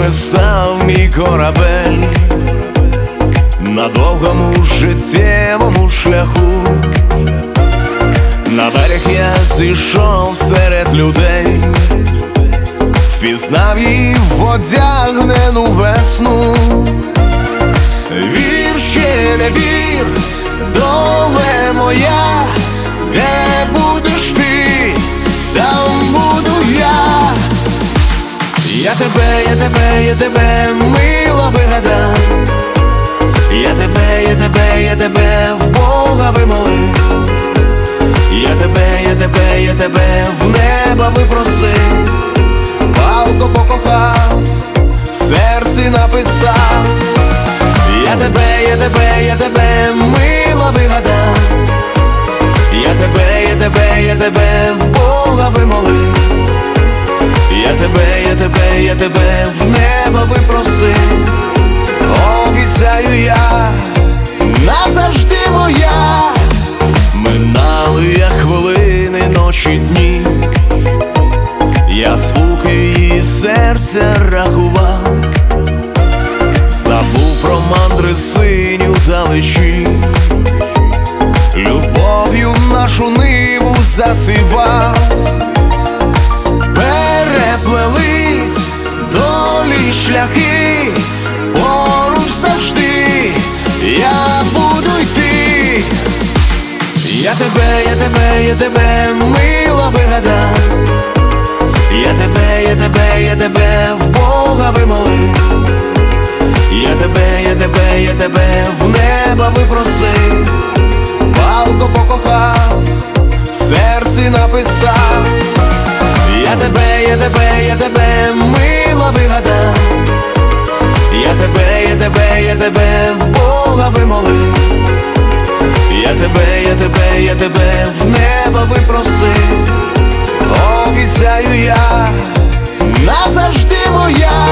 ними став мій корабель на довгому життєвому шляху. На берег я зійшов серед людей, впізнав її в одягнену весну. Вір чи не вір, доле моя, де будеш ти, там буду я. Я тебе, мила вигадав. Я тебе в Бога вимолив. Я тебе в неба випросив. Палко покохав, в серці написав. Я тебе, мила вигадав. Я тебе в Бога вимолив. Я тебе в неба випросив. Обіцяю я, назавжди моя. Минали як хвилини, ночі, дні. Я звуки її серця рахував. Забув про мандри синю далечі. Любов'ю нашу ниву засивав. Переплелись долі шляхи, поруч завжди я буду йти. Я тебе, мила вигадав. Я тебе в Бога вимолив. Я тебе в неба випросив. Палко покохав, в серці написав. Я тебе, мила вигадав. Я тебе в Бога вимолив. Я тебе в неба випросив. Обіцяю я, назавжди моя.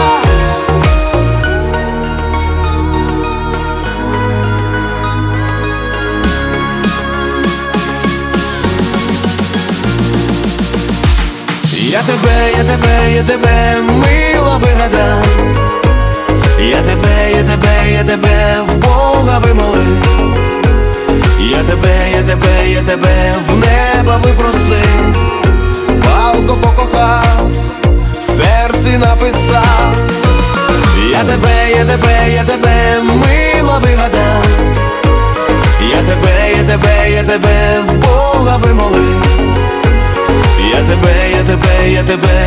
Я тебе, мила вигадав. Я тебе в Бога вимолив. Я тебе в неба випросив. Палко покохав, в серці написав. Я тебе, мила вигадав. Я тебе в Бога вимолив. Я тебе